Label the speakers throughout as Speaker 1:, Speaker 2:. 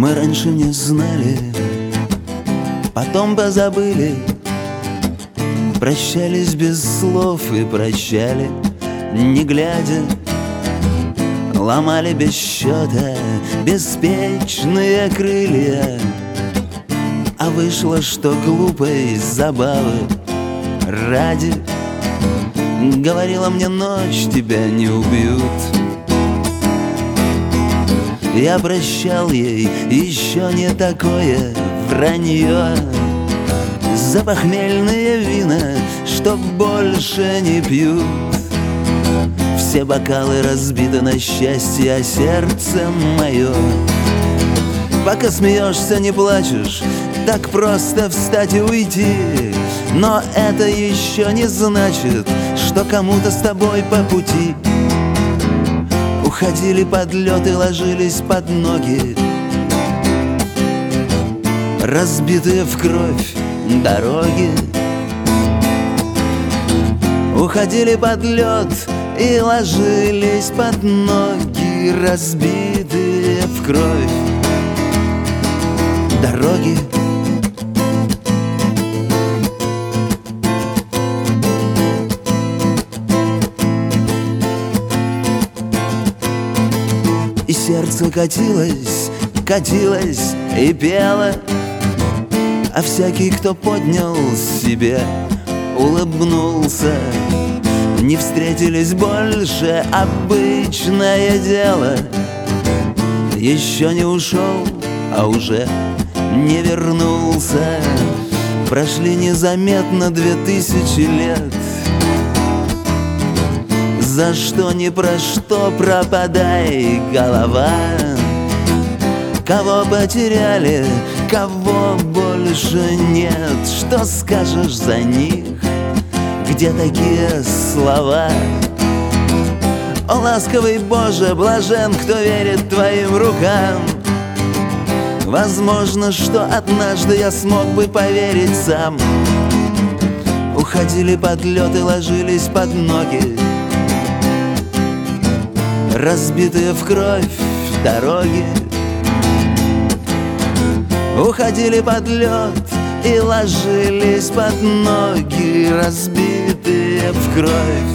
Speaker 1: Мы раньше не знали, потом позабыли, прощались без слов и прощали, не глядя. Ломали без счета беспечные крылья, а вышло, что глупой забавы ради говорила мне: ночь, тебя не убьют. Я прощал ей еще не такое вранье за похмельные вина, что больше не пьют. Все бокалы разбиты на счастье, а сердце мое. Пока смеешься, не плачешь, так просто встать и уйти. Но это еще не значит, что кому-то с тобой по пути. Уходили под лед и ложились под ноги, разбитые в кровь дороги. Уходили под лед и ложились под ноги, разбитые в кровь дороги. И сердце катилось, катилось и пело, а всякий, кто поднял себе, улыбнулся. Не встретились больше, обычное дело. Еще не ушел, а уже не вернулся. Прошли незаметно 2000 лет. За что ни про что пропадай, голова. Кого потеряли, кого больше нет. Что скажешь за них? Где такие слова? О, ласковый Боже, блажен, кто верит твоим рукам. Возможно, что однажды я смог бы поверить сам. Уходили под лед и ложились под ноги, разбитые в кровь дороги. Уходили под лед и ложились под ноги, разбитые в кровь.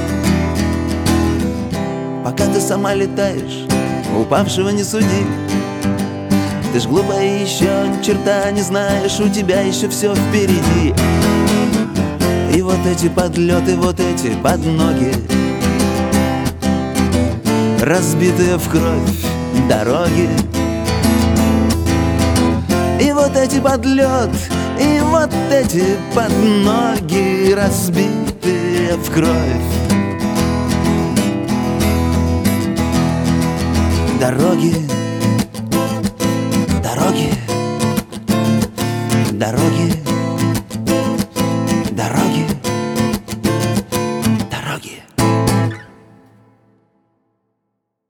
Speaker 1: Пока ты сама летаешь, упавшего не суди. Ты ж глупая, еще ни черта не знаешь, у тебя еще все впереди. И вот эти подлеты, вот эти под ноги, разбитые в кровь дороги. И вот эти под лед, и вот эти под ноги, разбитые в кровь дороги, дороги, дороги.